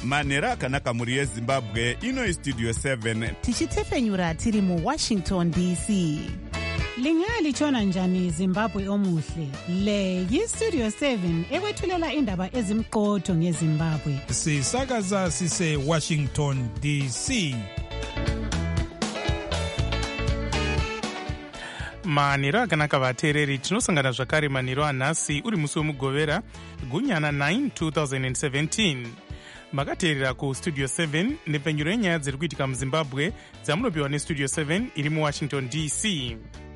manhero akanaka mhuri yezimbabwe. Ino istudio 7 tichitefenyura tiri muWashington DC. Lingalitshona njani Zimbabwe omuhle? Le yistudio 7 ekwethulela indaba ezimqotho ngeZimbabwe. Sisakaza sise Washington DC. manhero akanaka vateereri, tinosangana zvakare manhero anhasi uri musi wemugovera gunyana 9 2017. makateerera kustudio 7 nepfenyuro yenyaya dziri kuitika muzimbabwe dzamunopiwa nestudio 7 iri muwashington DC.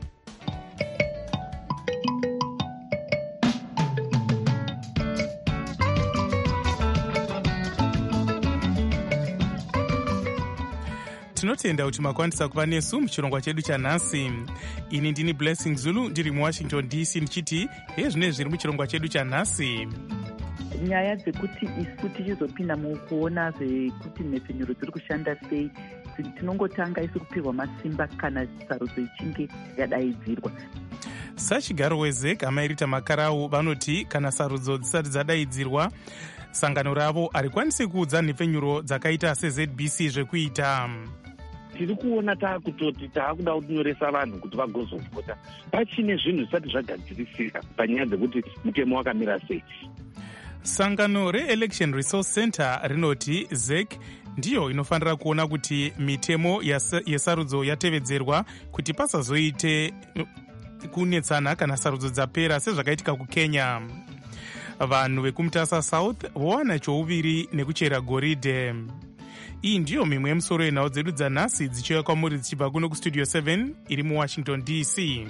tinotenda kuti makwanisa kuva nesu muchirongwa chedu chanhasi. Ini ndini Blessing Zulu ndiri muwashington DC ndichiti hezvinezvi zviri muchirongwa chedu chanhasi. Nyaya dzekuti isu tichizopinda mukuona zvekuti mhepfenyuro dziri kushanda sei, tinongotanga isu kupihwa masimba kana sarudzo ichinge yadaidzirwa. Sachigaro weZEC amairita Makarau vanoti kana sarudzo dzisati dzadaidzirwa sangano ravo harikwanisi kuudza nhepfenyuro dzakaita seZBC zvekuita. Tiri kuona taakutoti taakuda kunyoresa vanhu kuti vagozovhota pachine zvinhu zvisati zvagadzirisika panyaya dzekuti mutemo wakamira sei. Sangano reElection Resource Center rinoti ZEC ndiyo inofanira kuona kuti mitemo yesarudzo yatevedzerwa kuti pasazoite kunetsana kana sarudzo dzapera sezvakaitika kuKenya. Vanhu vekumutasa South vowana chouviri nekuchera goridhe. Iyi ndiyo mimwe yemusoro yenhau dzedu dzanhasi dzichiuya kwamuri dzichibva kuno kustudio 7 iri muWashington DC.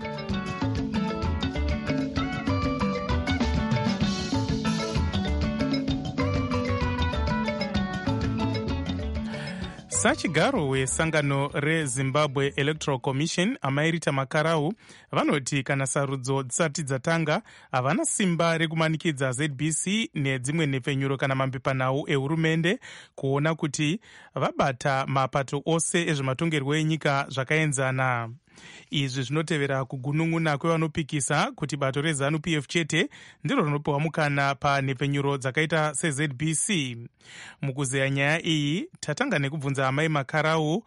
Sachigaro wesangano reZimbabwe Electoral Commission amairita Makarau vanoti kana sarudzo dzisati dzatanga havana simba rekumanikidza ZBC nedzimwe nhepfenyuro kana mambepanhau ehurumende kuona kuti vabata mapato ose ezvematongerwo enyika zvakaenzana. Izvi zvinotevera kugunun'una kwevanopikisa kuti bato reZANU-PF chete ndiro rinopiwa mukana panhepfenyuro dzakaita seZBC. Mukuzeya nyaya iyi tatanga nekubvunza amai Makarau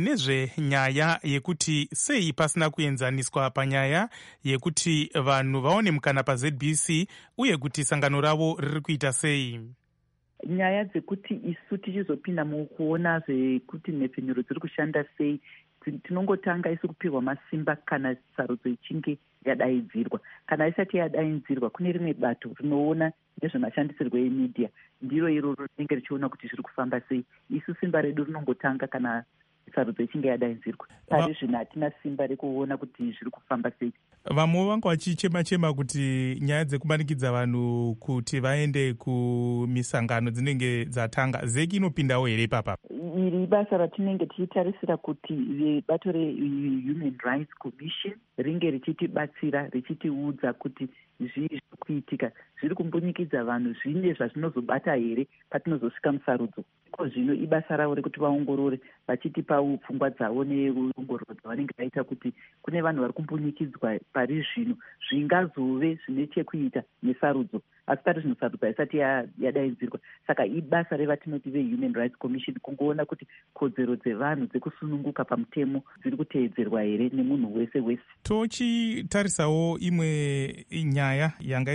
nezvenyaya yekuti sei pasina kuenzaniswa panyaya yekuti vanhu vaone mukana paZBC uye kuti sangano ravo riri kuita sei. Nyaya dzekuti isu tichizopinda mukuona zvekuti nhepfenyuro dziri kushanda sei, tinongotanga isu kupihwa masimba kana sarudzo ichinge yadaidzirwa. Kana isati yadaidzirwa kune rimwe bato rinoona nezvemashandisirwo emedia, ndiro iroro rinenge richiona kuti zviri kufamba sei. Isu simba redu rinongotanga kana sarudzo ichinge yadaidzirwa. Pari zvino hatina simba rekuona kuti zviri kufamba sei. Vamwe vanga vachichema-chema kuti nyaya dzekumanikidza vanhu kuti vaende kumisangano dzinenge dzatanga, ZEC inopindawo here ipapa? Iri basa ratinenge tichitarisira kuti bato reHuman Rights Commission ringe richitibatsira richitiudza kuti zvii zviri kuitika, zviri kumbunyikidza vanhu zvine zvazvinozobata here patinozosvika musarudzo. Zvino ibasa ravo rekuti vaongorore vachitipa pfungwa dzavo neongororo dzavanenge vaita kuti kune vanhu vari kumbunyikidzwa pari zvino zvingazove zvine chekuita nesarudzo, asi pari zvino sarudzo haisati yadaidzirwa. Saka ibasa revatinoti veHuman Rights Commission kungoona kuti kodzero dzevanhu dzekusununguka pamutemo dziri kuteedzerwa here nemunhu wese wese. Tochitarisawo imwe nyaya yanga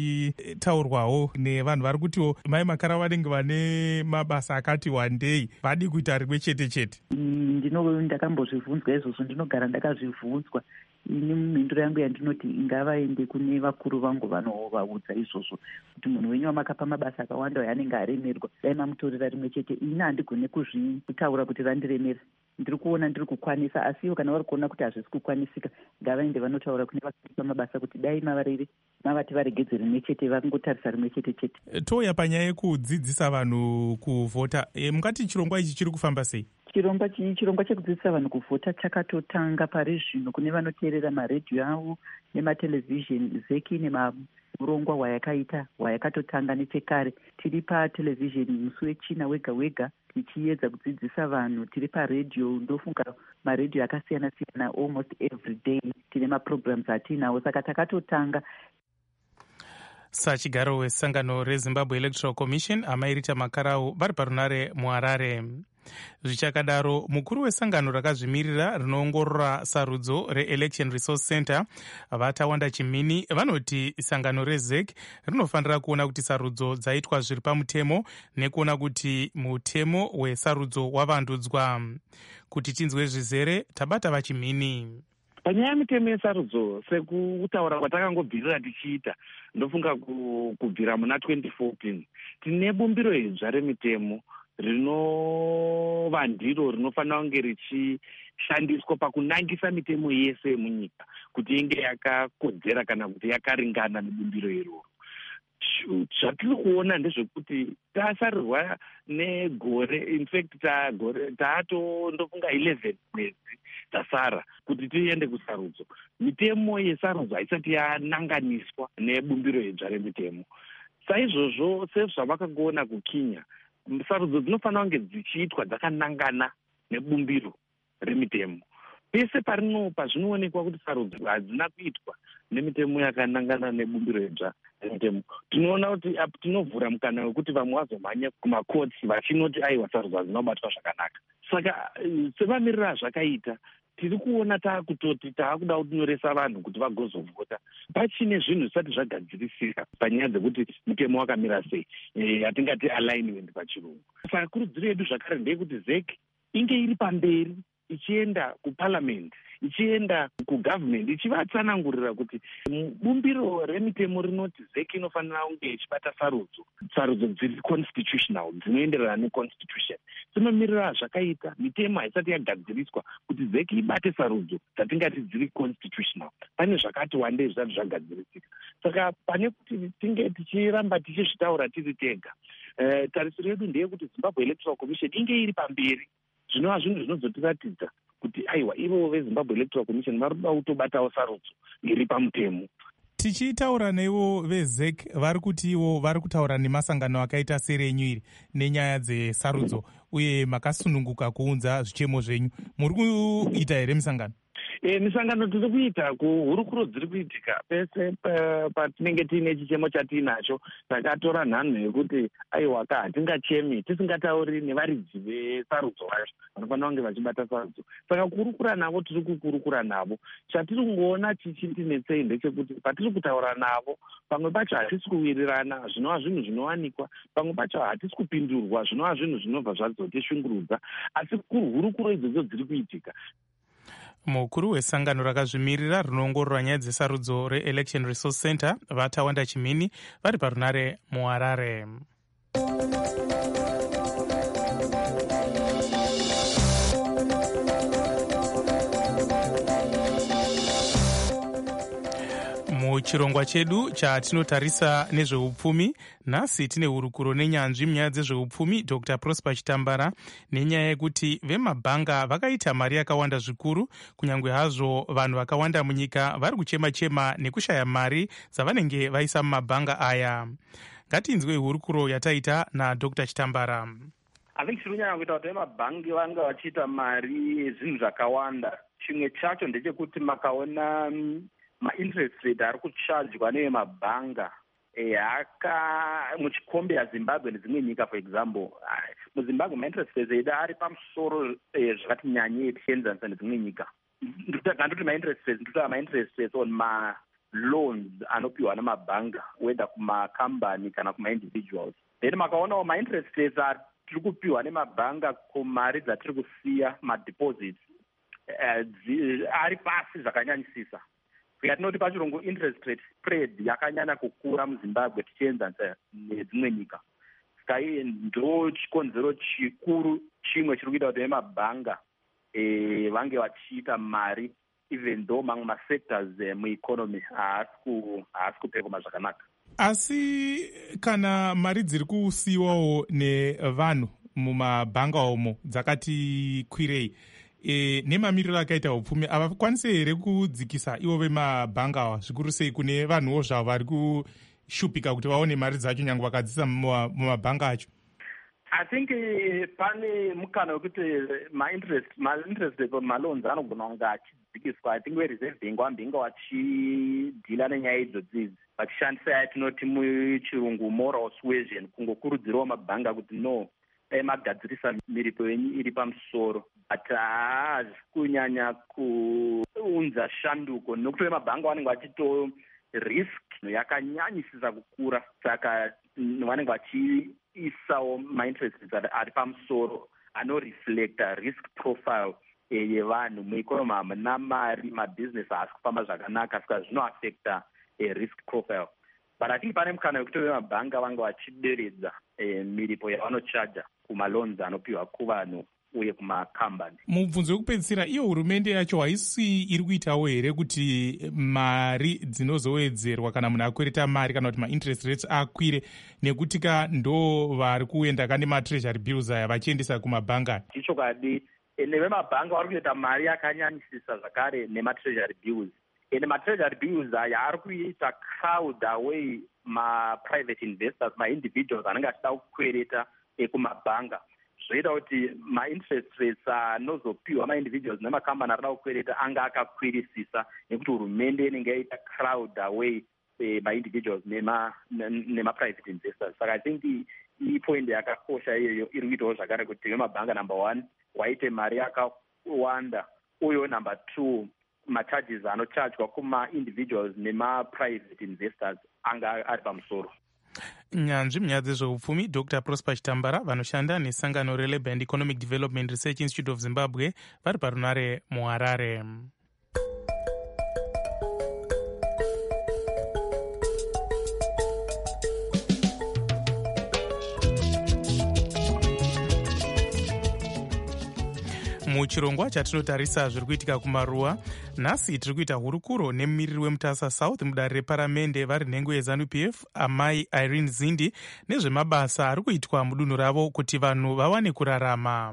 ichitaurwawo nevanhu vari kutiwo mai Makarau vanenge vane mabasa akati wandei, vadi kuita rimwe chete chete. Ndakambozvibvunzwa izvozvo, ndinogara ndakazvibvunzwa. Ini mhinduro yangu yandinoti ngavaende kune vakuru vangu vanovaudza izvozvo kuti munhu wenyu wamakapa mabasa akawanda yaanenge aremerwa dai mamutorera rimwe chete. Ini handigone kuzvitaura kuti vandiremera, ndiri kuona ndiri kukwanisa, asi ivo kana vari kuona kuti hazvisi kukwanisika ngavaende vanotaura kune vakapa mabasa kuti dai mavati varegedze rimwe chete, vangotarisa rimwe chete chete. Touya panyaya yekudzidzisa vanhu kuvhota, mungati chirongwa ichi chiri kufamba sei? Chirongwa chekudzidzisa vanhu kuvhota chakatotanga pari zvino kune vanoteerera maredhiyo avo nematelevision. ZEC nemurongwa hwayakatotanga nechekare. Tiri patelevhizheni musi wechina wega wega tichiedza kudzidzisa vanhu. Tiri paredhiyo, ndofunga maredhiyo akasiyana siyana almost every day tine maprograms atinawo, saka takatotanga. Sachigaro wesangano reZimbabwe Electoral Commission amairita makarau vari parunare muHarare. Zvichakadaro, mukuru wesangano rakazvimirira rinoongorora sarudzo reElection Resource Center Vatawanda Chimini vanoti sangano reZEC rinofanira kuona kuti sarudzo dzaitwa zviri pamutemo nekuona kuti mutemo wesarudzo wavandudzwa. Kuti tinzwe zvizere, tabata vaChimini. Panyaya yemitemo yesarudzo, sekutaura kwatakangobvirira tichiita, ndofunga kubvira muna 2014 tine bumbiro idzva remitemo rinova ndiro rinofanira kunge richishandiswa pakunangisa mitemo yese yemunyika kuti inge yakakodzera kana kuti yakaringana nebumbiro iroro. Zvatiri kuona ndezvekuti tasarirwa negore, in fact ndofunga 11 mwedzi tasara kuti tiende kusarudzo. Mitemo yesarudzo haisati yananganiswa nebumbiro idzva remitemo. Saizvozvo sezvavakagoona kuKenya, sarudzo dzinofanira kunge dzichiitwa dzakanangana nebumbiro remitemo. Pese parinopa zvinoonekwa kuti sarudzo hadzina kuitwa nemitemo yakanangana nebumbiro idzva remitemo, tinoona kuti tinovhura mukana wekuti vamwe vazomhanya kumakotsi vachinoti aiwa sarudzo hadzina kubatwa zvakanaka. Saka sevamirira zvakaita, tiri kuona taakutoti taakuda kunyoresa vanhu kuti vagozovhota pachine zvinhu zvisati zvagadzirisika panyaya dzekuti mutemo wakamira sei, yatingati alignment pachirungu. Saka kurudziro yedu zvakare ndeyekuti ZEC inge iri pamberi ichienda kuparliament, ichienda kugovernment, ichivatsanangurira kuti bumbiro remitemo rinoti ZEC inofanira kunge ichibata sarudzo dziri constitutional, dzinoenderana neconstitution. Tinomirira zvakaita mitemo haisati yagadziriswa kuti ZEC ibate sarudzo dzatingati dziri constitutional. Pane zvakati wandei zvisati zvagadzirisika. Saka pane kuti tinge tichiramba tichizvitaura tiri tega, tarisiro yedu ndeyekuti Zimbabwe Electoral Commission inge iri pamberi, zvinova zvinhu zvinozotiratidza kuti aiwa ivo veZimbabwe Electoral Commission varikuda kutobatawo sarudzo iri pamutemo. Tichitaura neivo veZEC vari kuti ivo vari kutaura nemasangano akaita serenyu iri nenyaya dzesarudzo uye makasununguka kuunza zvichemo zvenyu. Muri kuita here misangano? Misangano tiri kuita kuhurukuro dziri kuitika pese patinenge tiine chichemo chatiinacho. Takatora nhanho yekuti aiwa hatingachemi tisingatauri nevaridzi vesarudzo vacho vanofanira kunge vachibata sarudzo. Saka kurukura navo tiri kukurukura navo. Chatiri kungoona chichitinetsei ndechekuti patiri kutaura navo pamwe pacho hatisi kuwirirana, zvinova zvinhu zvinowanikwa, pamwe pacho hatisi kupindurwa, zvinova zvinhu zvinobva zvazotishungurudza, asi hurukuro idzodzo dziri kuitika. Mukuru wesangano rakazvimirira rinoongorora nyaya dzesarudzo reElection Resource Center Vatawanda Chimini vari parunare muHarare. Muchirongwa chedu chatinotarisa nezveupfumi, nhasi tine hurukuro nenyanzvi munyaya dzezveupfumi Dr. Prosper Chitambara nenyaya yekuti vemabhanga vakaita mari yakawanda zvikuru, kunyange hazvo vanhu vakawanda munyika vari kuchema-chema nekushaya mari dzavanenge vaisa mumabhanga aya. Ngatinzwe hurukuro yataita naDr. Chitambara. Chiri kunyanya kuita kuti vemabhangi vanga vachiita mari yezvinhu zvakawanda. Chimwe chacho ndechekuti makaona ma-interest rate ari kuchajwa nevemabhanga muchikombe yaZimbabwe nedzimwe nyika. For example, muZimbabwe ma-interest rate edu ari pamusoro zvakati nyanyei tichienzanisa nedzimwe nyika. Ndoti ma-interest rates, ndotava ma-interest rates on ma-loans anopiwa namabhanga, whether kumakambani kana kuma-individuals. Then makaonawo ma-interest rates tiri kupiwa nemabhanga kumari dzatiri kusiya, ma-deposits, ari pasi zvakanyanyisisa. Yatinoti pachirungu interest rate spread yakanyanya kukura muZimbabwe tichienzanisa nedzimwe nyika. Saka ndo chikonzero chikuru chimwe chiri kuita kuti vemabhanga vange vachiita mari even though mamwe masectors mueconomy haasi kupekoma zvakanaka. Asi kana mari dziri kusiyiwawo nevanhu mumabhanga umo dzakati kwirei, nemamiriro akaita upfumi havakwanisi here kudzikisa ivo vemabhanga awa, zvikuru sei kune vanhuwo zvavo vari kushupika kuti vaone mari dzacho nyange vakadzisa mumabhanga acho? I think pane mukana wekuti ma-interest rate on maloans anogona kunge vakadzikiswa I think vereserve bank vambinga vachidhila nenyaya idzodzi vachishandisa yatinoti muchirungu moral suasion, kungokurudzirawo mabhanga kuti no magadzirisa miripo yenyu iri pamusoro, but haazi kunyanya kuunza shanduko nokuti vemabhanga vanenge vachito risk yakanyanyisisa kukura, saka vanenge vachiisawo mainterests ari pamusoro anoreflecta risk profile yevanhu mueconomy. Hamuna mari, mabhizinesi haasi kufamba zvakanaka, saka zvinoaffecta risk profile. But I think pane mukana wekuti vemabhanga vanga vachideredza miripo yavanochaja kumalonzi anopiwa kuvanhu uye kumakambani. Mubvunzo wekupedzisira, iyo hurumende yacho haisi iri kuitawo here kuti mari dzinozowedzerwa kana munhu akwereta mari kana kuti mainterest rates akwire, nekuti ndo vari kuenda kane matreasury bills aya vachiendesa kumabhanga? Tichokwadi, nevemabhanga vari kuita mari yakanyanyisisa zvakare nematreasury bills. Ende matreasury bills aya ari kuita crowd away maprivate investors, maindividuals anenge achida kukwereta kumabhanga. Zvoita kuti mainterest rates anozopiwa maindividuals nemakambani arida kukwereta anga akakwirisisa, nekuti hurumende inenge yaita crowd away maindividuals nemaprivate investors. Saka I think ipoint yakakosha iyoyo iri kuitawo zvakare kuti vemabhanga number one waite mari yakawanda, uyewo number two macharges anochargwa kuma-individuals nema-private investors anga ari pamusoro. Nyanzvi munyaya dzezveupfumi, Dr. Prosper Chitambara vanoshanda nesangano reLabour and Economic Development Research Institute of Zimbabwe vari parunare muHarare. Muchirongwa chatinotarisa zviri kuitika kumaruwa, nhasi tiri kuita hurukuro nemumiriri weMutasa South mudare reparamende vari nhengo yeZANU-PF amai Irene Zindi nezvemabasa ari kuitwa mudunhu ravo kuti vanhu vawane kurarama.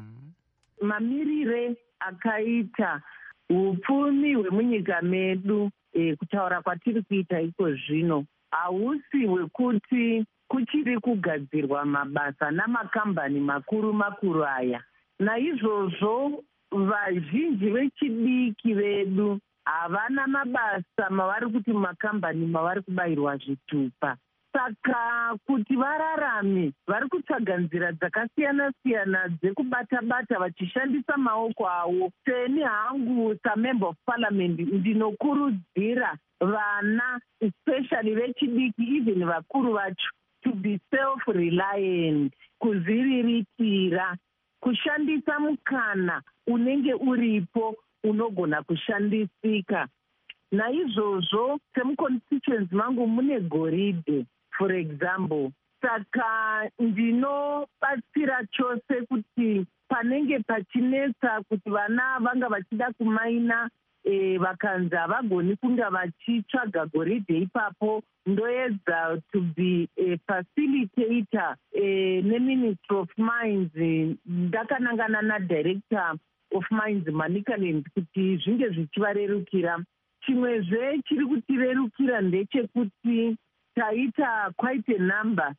Mamirire akaita upfumi hwemunyika medu kutaura kwatiri kuita iko zvino hausi hwekuti kuchiri kugadzirwa mabasa namakambani makuru makuru aya. Naizvozvo vazhinji vechidiki vedu havana mabasa mavari kuti makambani mavari kubayirwa zvitupa. Saka kuti vararame vari kutsvaga nzira dzakasiyana-siyana dzekubata-bata vachishandisa maoko avo. Seni hangu samember of parliament ndinokurudzira vana especially vechidiki even vakuru vacho to be self-reliant, kuzviriritira, kushandisa mukana unenge uripo unogona kushandisika. Naizvozvo semuconstituency mangu mune goridhe for example, saka ndinobatsira chose kuti panenge pachinetsa kuti vana vanga vachida kumaina vakanzi havagoni kunga vachitsvaga goridhe ipapo, ndoedza to be a facilitator neministry of mines, ndakanangana nadirector of mines Manicaland kuti zvinge zvichivarerukira. Chimwezve chiri kutirerukira ndechekuti taita quite a number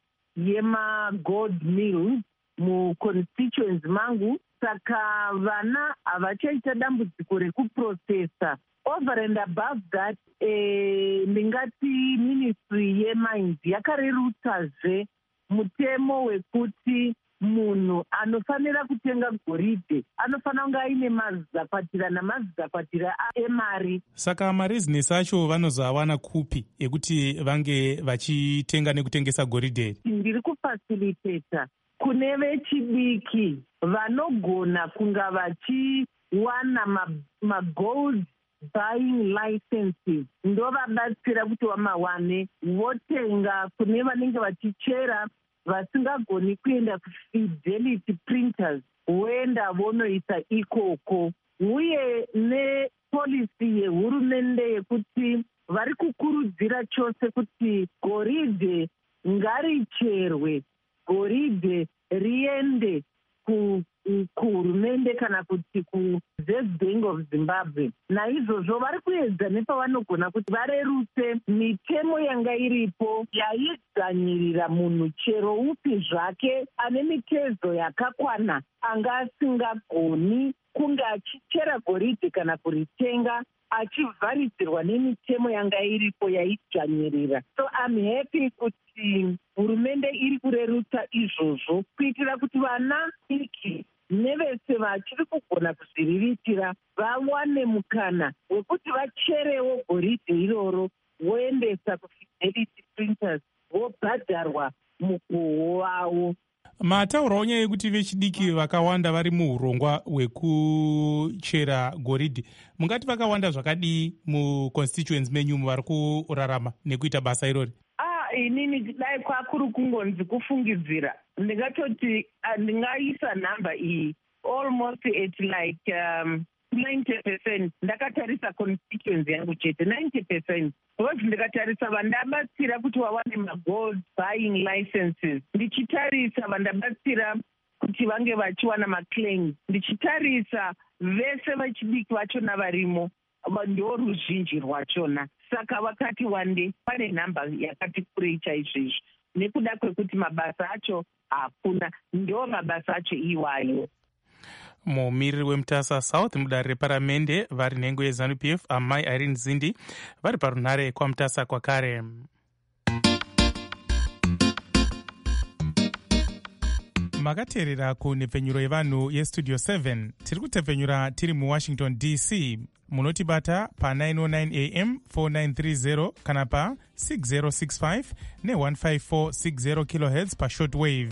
yemagold mills muconstituency mangu, saka vana havachaita dambudziko rekuprocessa. Over and above that, ndingati ministry yemines yakarerutsazve mutemo wekuti munhu anofanira kutenga goridhe anofanira kunge aine mazakwatira namazakwatira emari. Saka marezinesi acho vanozowana kupi ekuti vange vachitenga nekutengesa goridhe? Ndiri kufacilitata kune vechidiki vanogona kunga vachiwana magold buying licenses, ndovabatsira kuti vamawane votenga. Kune vanenge vachichera vasingagoni kuenda kufidelity printers, voenda vonoisa ikoko. Uye nepolisi yehurumende yekuti vari kukurudzira chose kuti goridhe ngaricherwe, goridhe riende kuhurumende kana kuti kuReserve Bank of Zimbabwe. Naizvozvo vari kuedza nepavanogona kuti varerutse mitemo yanga iripo yaidzanyirira munhu chero upi zvake ane mitezo yakakwana anga asingagoni kunge achichera goridhe kana kuritenga achivharidzirwa nemitemo yanga iripo yaidzvanyirira. So I'm happy kuti hurumende iri kurerutsa izvozvo kuitira kuti vana iki nevese vachiri kugona kuzviriritira vawane mukana wekuti vacherewo goridhe iroro voendesa kufidelity printers vobhadharwa mukuwo wavo. Mataurawo nyaya yekuti vechidiki vakawanda vari muurongwa hwekuchera goridhe. Mungati vakawanda zvakadii muconstituents menyu vari kurarama nekuita basa irori? Inini dai kwakuri kungonzi kufungidzira, ndingatoti ndingaisa nhamba iyi almost at like 90%. Ndakatarisa constituency yangu chete 90%. Because ndikatarisa vandabatsira kuti vawane magold buying licenses, ndichitarisa vandabatsira kuti vange vachiwana maclaims, ndichitarisa vese vechidiki vachona varimo ndo ruzhinji rwachona. Saka vakati wande pane nhamba yakati kurei chaizvizvi, nekuda kwekuti mabasa acho hakuna, ndo mabasa acho iwayo. Mumiriri weMutasa South mudare reparamende vari nhengo yeZANU-PF Amai Irene Zindi vari parunhare kwaMutasa kwakare. Makateerera kunhepfenyuro yevanhu yestudio 7. Tiri kutepfenyura tiri muWashington DC. Munotibata pa 909 AM 4930 kana pa 6065 ne15460 kHz pa shortwave.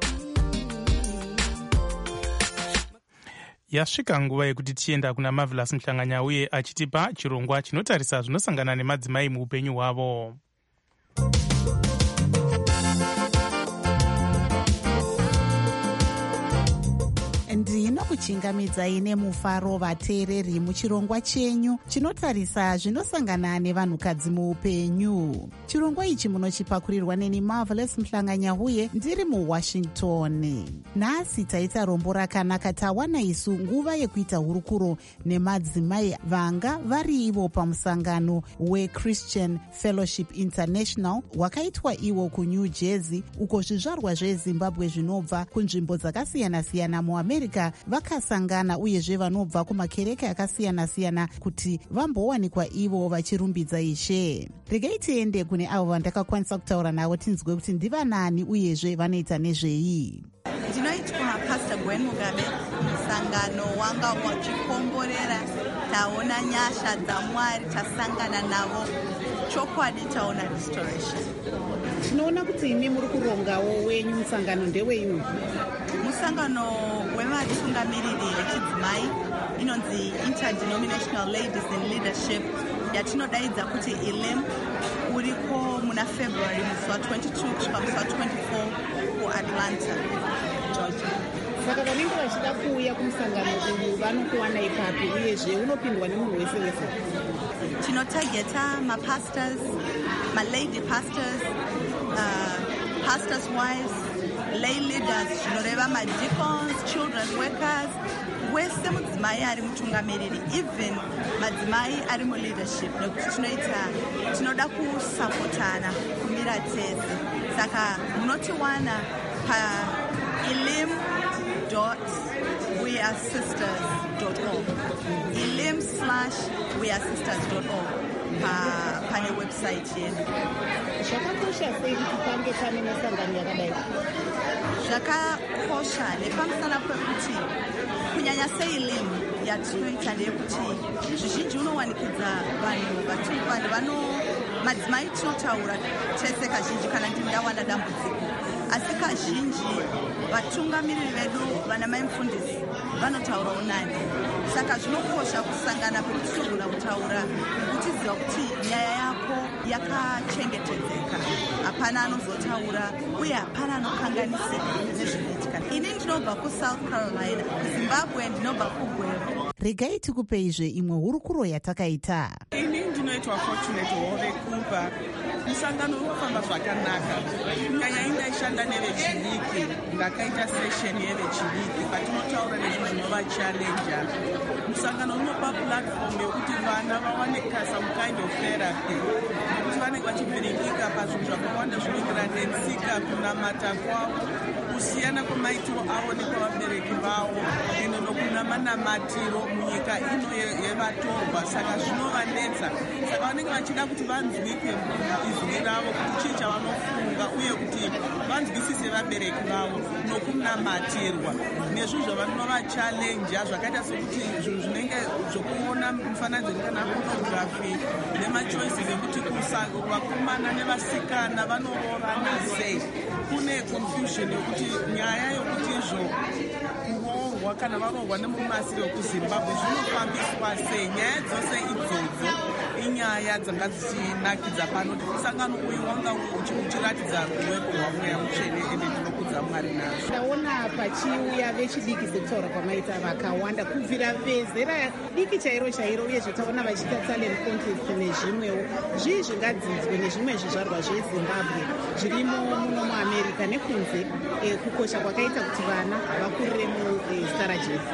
Yasvika nguva yekuti tienda kuna Marvelous Mhlanganya uye achitipa chirongwa chinotarisa zvinosangana nemadzimai muupenyu hwavo. Ndinokuchingamidzai nemufaro vateereri muchirongwa chenyu chinotarisa zvinosangana nevanhukadzi muupenyu. Chirongwa ichi munochipakurirwa neni Marvelous Mhlanganya uye ndiri muWashington. Nhasi taita rombo rakanaka tawana isu nguva yekuita hurukuro nemadzimai vanga vari ivo pamusangano weChristian Fellowship International wakaitwa iwo kuNew Jersey, uko zvizvarwa zveZimbabwe zvinobva kunzvimbo dzakasiyana-siyana muAmerica vakasangana uyezve vanobva kumakereke akasiyana-siyana kuti vambowanikwa ivo vachirumbidza Ishe. Regai tiende kune avo vandakakwanisa kutaura navo tinzwe kuti ndivanani uyezve vanoita nezvei. Ndinoitwa Pastor Gwen Mugabe. Musangano wanga wachikomborera, taona nyasha dzaMwari, tasangana navo, chokwadi taona restoration. Tinoona kuti imi muri kurongawo wenyu musangano ndewei? Musangano wevatungamiriri vechidzimai inonzi Interdenominational Ladies in Leadership yatinodaidza kuti ILEM, uriko muna February musi wa22 kusvika musi wa24 kuAtlanta, Georgia. Saka vanenge vachida kuuya kumusangano uyu vanokuwana ipapi uyezve unopindwa nemunhu wese wese? Tinotageta mapastors, malady pastors, pastors' wives, lay leaders, zvinoreva madeacons, children's workers, wese mudzimai ari mutungamiriri, even madzimai ari muleadership, nekuti tinoda kusapotana kumira tese. Saka munotiwana pa ilim.wearesisters.org, ilim/wearesisters.org pane website yedu. Zvakakosha sei kuti pange pane misangano yakadai? Zvakakosha nepamusana pekuti kunyanya seILEM yatinoita ndeyekuti zvizhinji unowanikidza vanhu madzimai tinotaura tese kazhinji kana ndawana dambudziko, asi kazhinji vatungamiriri vedu vana mai mufundisi vanotaurawo nani. Saka zvinokosha kusangana pekuti togona kutaura kutiziva kuti nyaya yako yakachengetedzeka, hapana anozotaura uye hapana anokanganisika nezvinoitika. Ini ndinobva kuSouth Carolina, kuZimbabwe ndinobva kuGweru. Regai tikupeizve imwe hurukuro yatakaita. Ini ndinoitwa Fortunate Hove Kupa. Musangano unofamba zvakanaka, kunyanya indaishanda nevechidiki, ndakaita session yevechidiki patinotaura nezvinhu zvinova challenja. Musangano unopa platform yekuti vana vawane some kind of therapy, kuti vanenge vachivhiringika pazvinhu zvakawanda zvinoenderana netsika, kunamata kwavo kusiyana kwemaitiro avo nekwavabereki vavo ino nokunamanamatiro munyika ino yevatorwa. Saka zvinovanetsa, saka vanenge vachida kuti vanzwike izwi ravo kuti chii chavanofunga uye kuti vanzwisise vabereki vavo nokunamatirwa. Nezvizvo vanovachallenja zvakaita sekuti zvinhu zvinenge zvokuona mufananidzo kana pornography nemachoices ekuti vakomana nevasikana vanoroorana sei. Kune confusion yokuti nyaya yokuti izvo kuroorwa kana varoorwa nemurume asiri wekuzimbabwe zvinofambiswa sei. Nyaya dzose idzodzo inyaya dzanga dzichinakidza pano kuti musangano uyu wanga uchiratidza ruweko rwamweya mutsvene ende tinokudza Mwari nazvo. Ndaona pachiuya vechidiki sekutaura kwamaita vakawanda kubvira vezera diki chairo chairo, uyezve taona vachiita talent contest nezvimwewo. Zvii zvingadzidzwe nezvimwe zvizvarwa zvezimbabwe zvirimo muno muamerica nekunze, kukosha kwakaita kuti vana vakurire muzita Jesu?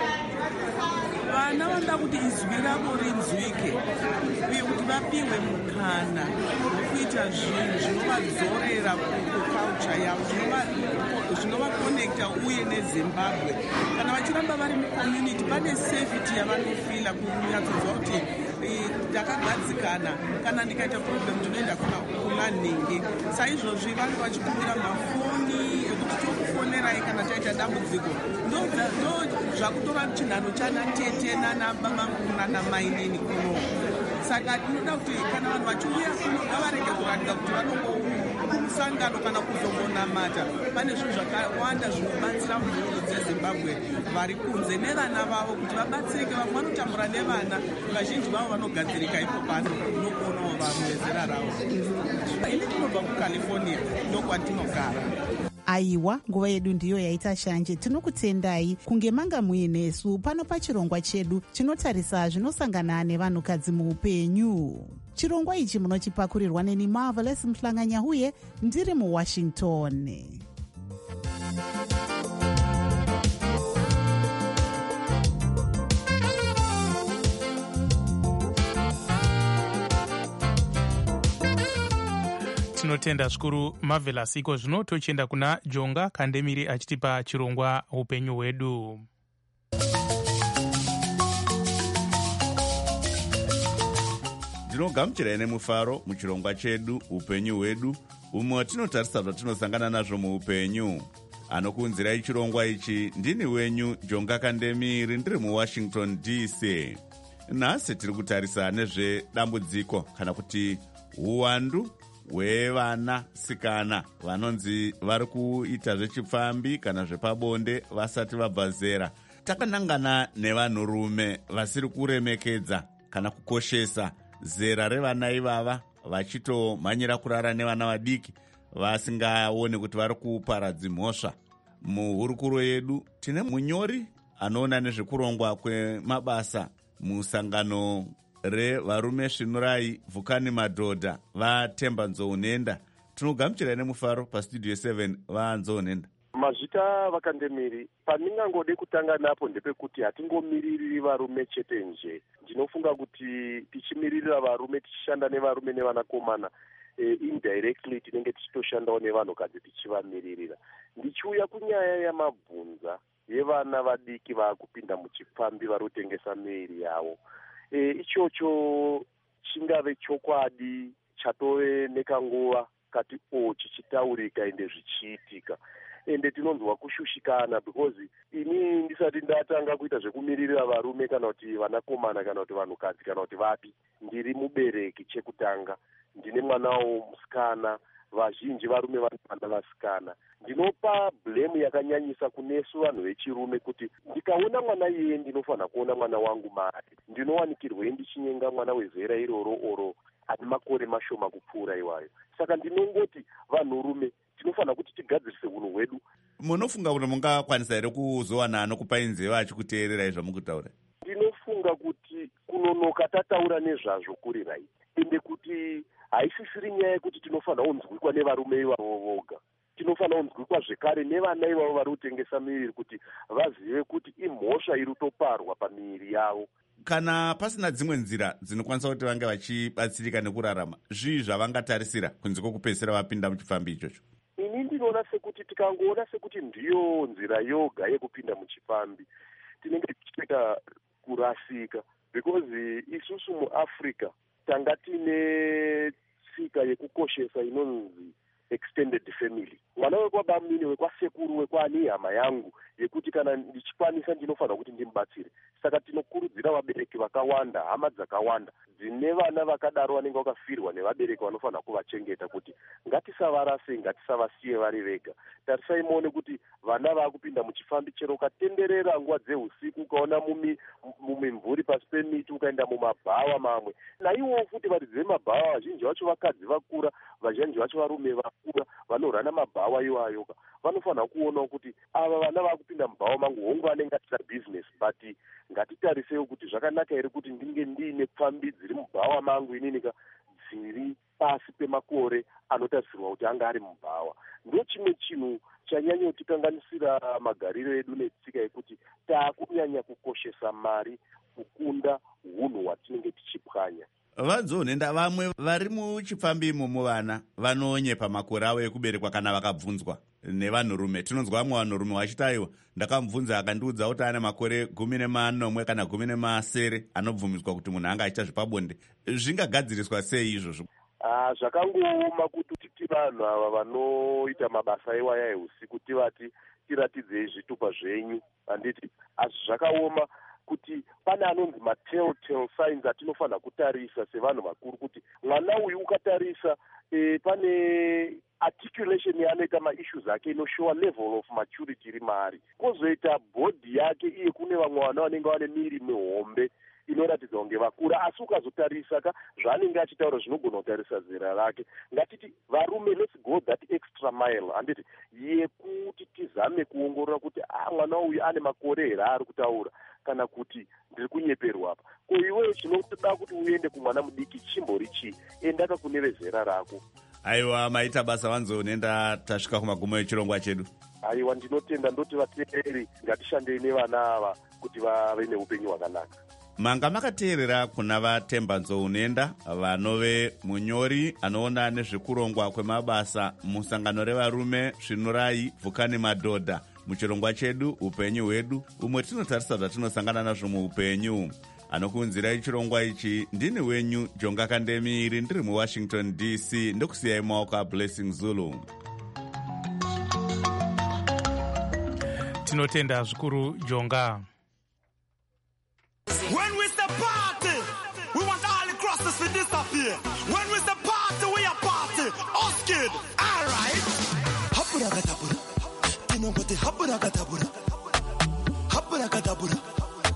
Vana vanoda kuti izwi ravo rinzwike uye kuti vapiwe mukana wekuita zvinhu zvinovadzorera kuculture yavo, zvinovakonekta uye neZimbabwe. Kana vachiramba vari mucommunity pane safety yavanofila kunyatsodzwa kuti ndakagadzikana, kana ndikaita problem ndinoenda kuna nhingi. Saizvozvi vanhu vachikumbira mafoni ekuti tokufonerai kana taita dambudziko. Ndo zvakutora chinhano chana tete nanamainini kuno. Saka tinoda kuti kana vanhu vachiuya kuno ngavarege kuratidza kuti vanongomusangano kana kuzombonamata. Pane zvinhu zvakawanda zvinobatsira mhuri dzeZimbabwe vari kunze nevana vavo kuti vabatsirike. Vamwe vanotambura nevana, vazhinji vavo vanogadzirika ipo pano unokuonawo vamwe vezera ravo. Ini tinobva kuCalifornia, ndokwatinogara. Aiwa, nguva yedu ndiyo yaita shanje. Tinokutendai kunge manga muinesu pano pachirongwa chedu chinotarisa zvinosangana nevanhukadzi muupenyu. Chirongwa ichi munochipakurirwa neni Marvelous Mhlanganyahuye, ndiri muWashington. Tinotenda zvikuru Marvelous. Iko zvino tochienda kuna Jonga Kandemiri achitipa chirongwa upenyu hwedu. Ndinogamuchirai nemufaro muchirongwa chedu upenyu hwedu, umwe watinotarisa zvatinosangana nazvo muupenyu. Anokuunzirai chirongwa ichi ndini wenyu Jonga Kandemiri, ndiri muWashington DC. Nhasi tiri kutarisa nezvedambudziko kana kuti uwandu hwevana sikana vanonzi vari kuita zvechipfambi kana zvepabonde vasati vabva zera. Takanangana nevanhurume vasiri kuremekedza kana kukoshesa zera revana ivava, vachitomhanyira kurara nevana vadiki vasingaoni kuti vari kuparadzi mhosva. Muhurukuro yedu tine munyori anoona nezvekurongwa kwemabasa musangano revarume svinurai vhukani madhodha vaTemba Nzounenda. Tinogamuchirai nemufaro pastudio 7 vaNzounenda. Mazvita Vakandemiri, pandingangode kutanga napo ndepekuti hatingomiriri varume chete nje. Ndinofunga kuti tichimiririra varume, tichishanda nevarume nevanakomana, indirectly tinenge tichitoshandawo nevanhukadzi tichivamiririra. Ndichiuya kunyaya yamabvunza yevana vadiki vaakupinda muchipfambi vari kutengesa miviri yavo. Ichocho chingave chokwadi chatove nekanguva kati chichitaurika ende zvichiitika. Ende tinonzwa kushushikana because ini ndisati ndatanga kuita zvekumiririra varume kana kuti vanakomana kana kuti vanhukadzi kana kuti vapi, ndiri mubereki chekutanga. Ndine mwanawo musikana, vazhinji varume vane vana vasikana. Ndinopa blame yakanyanyisa kunesu vanhu vechirume kuti ndikaona mwana iye ndinofanira kuona mwana wangu mari. Ndinowanikirwe ndichinyenga mwana wezera iroro oro ane makore mashoma kupfuura iwayo. Saka ndinongoti vanhurume tinofanira kuti tigadzirise unhu hwedu. Munofunga kuti mungakwanisa here kuzowana anokupai nzeve achikuteererai zvamukutaura? Ndinofunga kuti kunonoka tataura nezvazvo kuri right, ende kuti haisisiri nyaya yekuti tinofanira kunzwikwa nevarume ivavo voga. Tinofanira kunzwikwa zvekare nevana ivavo vari kutengesa miviri kuti vazive kuti imhosva iri kutoparwa pamiviri yavo. Kana pasina dzimwe nzira dzinokwanisa kuti vange vachibatsirika nekurarama, zvii zvavangatarisira kunze kwokupedzisira vapinda muchifambi ichocho? Ini ndinoona sekuti tikangoona sekuti ndiyo nzira yoga yekupinda muchifambi tinenge tichita kurasika, because isusu muAfrica tanga tine tsika yekukoshesa inonzi extended family. Mwana wekwabamini, wekwasekuru, wekwani hama yangu, yekuti kana ndichikwanisa ndinofanira kuti ndimubatsire. Saka tinokurudzira vabereki vakawanda, hama dzakawanda dzine vana vakadaro vanenge vakafirwa nevabereki vanofanira kuvachengeta, kuti ngatisavarase, ngatisavasiye vari vega. Tarisai muone kuti vana vakupinda muchifambi, chero ukatenderera nguva dzeusiku ukaona mumimvuri pasi pemiti, ukaenda mumabhawa mamwe, naiwo futi varidzi vemabhawa vazhinji vacho vakadzi vakura, vazhinji vacho varume vakura vanorana mabhawa iwayo, vanofanira kuonawo kuti ava vana vakupinda mubhawa mangu hongu anenge atita business, but ngatitarisewo kuti zvakanaka here kuti ndinge ndiine pfambi dziri mubhawa mangu ininika dziri pasi pemakore anotarisirwa kuti anga ari mubhawa. Ndo chimwe chinhu chanyanya kutikanganisira magariro edu netsika yekuti taakunyanya kukoshesa mari kukunda hunhu hwatinenge tichipwanya. Vadzonenda vamwe vari muchifambi imomo vana vanonyepa makore avo ekuberekwa kana vakabvunzwa nevanhurume. Tinonzwa vamwe vanhurume vachitaiwa, ndakamubvunza akandiudza kuti ane makore 14 kana 17 anobvumidzwa kuti munhu anga achiita zvepabonde. Zvingagadziriswa sei izvozvo? Zvakangooma kuti titi vanhu ava vanoita mabasa iwaya eusiku tivati tiratidzei zvitupa zvenyu, handiti? Asi zvakaoma kuti pane anonzi matelltale signs atinofanira kutarisa sevanhu vakuru, kuti mwana uyu ukatarisa pane articulation yaanoita maissues ake inoshowa level of maturity iri maari. Kozoita body yake iye kune vamwe vana vanenge vane miri mihombe inoratidza kunge vakura, asi ukazotarisa zvaanenge achitaura zvinogona kutarisa zera rake. Ngatiti varume, let's go that extra mile, handiti, yekuti tizame kuongorora kuti mwana uyu ane makore here ari kutaura kana kuti ndiri kunyeperwa apa. Ko iwewe chinoda kuti uende kumwana mudiki chimbori chii? Enda kune vezera rako. Aiwa, maita basa vanzonenda, tasvika kumagumo echirongwa chedu. Aiwa, ndinotenda, ndoti vateereri ngatishandei nevana ava kuti vave neupenyu hwakanaka. Manga makateerera kuna vatemba nzounenda vanove munyori anoona nezvekurongwa kwemabasa musangano revarume Svinurai Vhukani Madhodha muchirongwa chedu upenyu hwedu, umwe tinotarisa zvatinosangana nazvo muupenyu. Anokuunzirai chirongwa ichi ndini wenyu Jonga Kandemiri, ndiri muWashington DC, ndokusiyai maoko aBlessing Zulu. Tinotenda zvikuru Jonga. When we say party, we want all the crosses to disappear. When we say party, we are party. Us kid, all right. Hapuragatabura, tinongote hapuragatabura, hapuragatabura.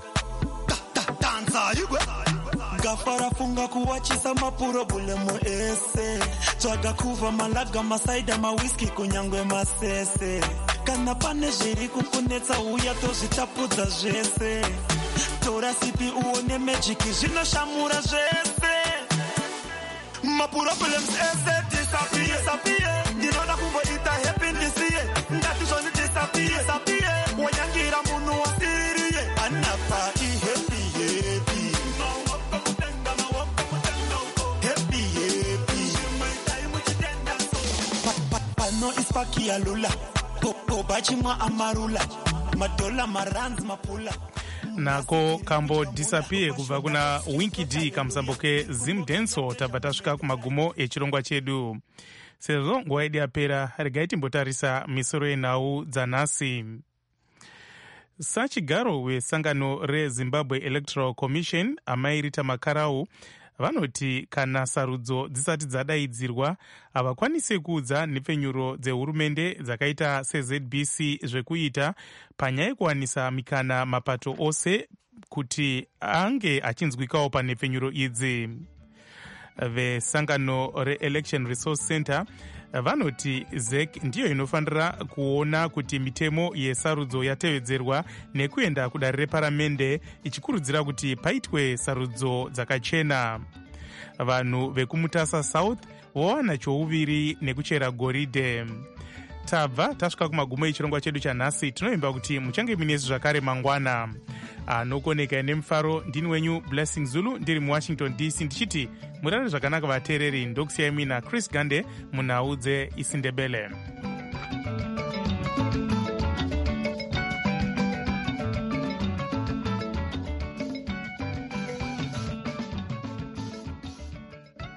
Danza yugwe. Gafara funga kuwachisa mapuro bule muese. Twaga kuva malaga masaida mawiski kunyangwe masese. Kana pane jiri kukunetsa uya tozvitapudza zvese. Tora sipi uone magic zvinoshamura zvese. Mapuro problems ese disappear. Ndinoda kumboita happy ndisiye. Ngati zvoni disappear. Wanyangira munhu wasiriye. Anapa happy. Pano ispaki ya lula. Bachimwa amarula. Madola marands mapula. Nako kambo disappear kubva kuna Winky D kamusambo ke Zim Denso. Tabva tasvika kumagumo echirongwa chedu. Sezvo nguva yedu yapera, regai timbotarisa misoro yenhau dzanhasi. Sachigaro wesangano reZimbabwe Electoral Commission amairita makarau vanoti kana sarudzo dzisati dzadaidzirwa havakwanisi kuudza nhepfenyuro dzehurumende dzakaita seZBC zvekuita panyaya yekuwanisa mikana mapato ose kuti ange achinzwikawo panhepfenyuro idzi. Vesangano reElection Resource Center vanoti ZEC ndiyo inofanira kuona kuti mitemo yesarudzo yatevedzerwa nekuenda kudare reparamende, ichikurudzira kuti paitwe sarudzo dzakachena. Vanhu vekumutasa South vowana chouviri nekuchera goridhe. Tabva tasvika kumagumo echirongwa chedu chanhasi. Tinovimba kuti muchange munesu zvakare mangwana. Anokoneka nemufaro, ndini wenyu Blessing Zulu, ndiri muWashington DC, ndichiti murare zvakanaka vateereri. Ndokusiyai mina Chris Gande munhau dzeIsindebele.